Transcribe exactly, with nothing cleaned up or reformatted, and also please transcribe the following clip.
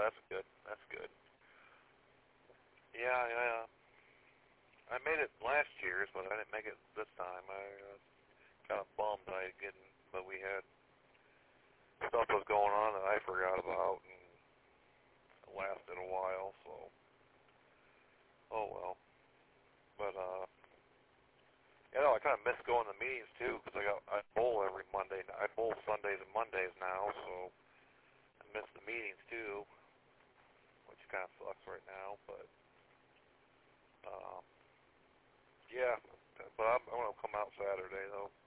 that's good. That's good. Yeah, yeah. I made it last year's, but I didn't make it this time. I uh, kind of bummed I didn't, but we had stuff was going on that I forgot about, and it lasted a while, so, oh well. But, uh, you know, I kind of miss going to meetings, too, because I got, I bowl every Monday. I bowl Sundays and Mondays now, so I miss the meetings, too, which kind of sucks right now, but, um, yeah, but I'm, I'm going to come out Saturday, though.